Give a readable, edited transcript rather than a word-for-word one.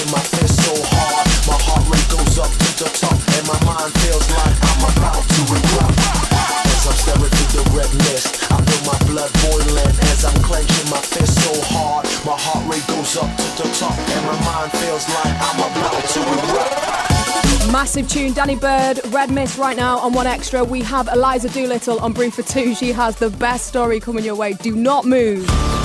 clenching my fist so hard, my heart rate goes up to the top, and my mind feels like I'm about to erupt. As I'm staring through the red mist, I feel my blood boiling. As I'm clenching my fist so hard, my heart rate goes up to the top, and my mind feels like I'm about to erupt. Massive tune, Danny Bird, Red Mist right now on One Extra. We have Eliza Doolittle on Brief for Two. She has the best story coming your way. Do not move.